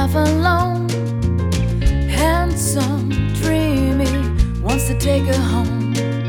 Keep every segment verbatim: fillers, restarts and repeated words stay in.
life alone. Handsome, dreamy, wants to take her home.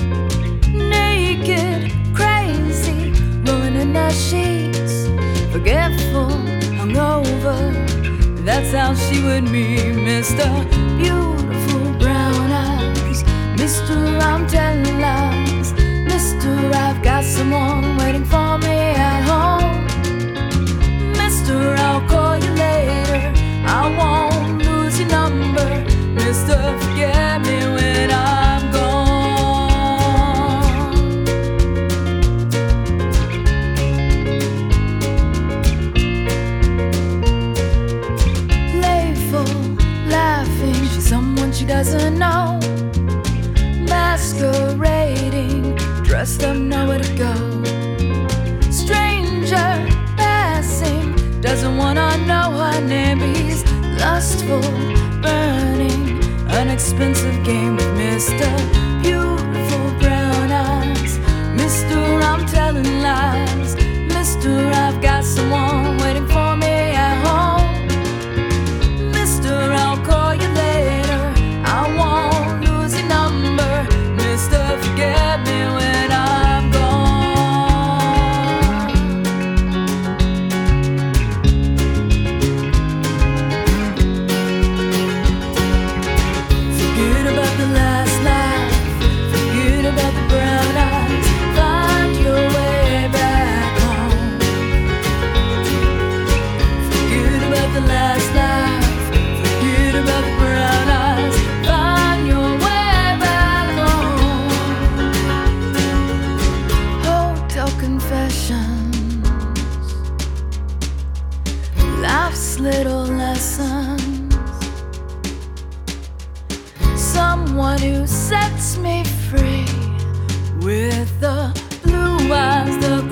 Naked, crazy, rolling in the sheets. Forgetful, hungover, that's how she would be. Mister Beautiful brown eyes, Mister I'm telling lies, Mister I've got someone waiting for me at home. Mister I'll call you later, I won't lose your number. Mister Forget me when I'm gone. Playful, laughing, she's someone she doesn't know. Masquerading, dressed up, nowhere to go. Stranger passing, doesn't wanna know her name. He's lustful, burning, an expensive game with Mister Beautiful brown eyes. Mister I'm telling lies, Mister I've got someone waiting for me at home. Mister I'll call you later, I won't lose your number. Mister Forget me when I'm gone. Forget about the last laugh, forget about the brown eyes. Find your way back home. Forget about the last laugh, forget about the brown eyes. Find your way back home. Hotel confessions, life's little lessons. Someone who sets me free with the blue eyes, the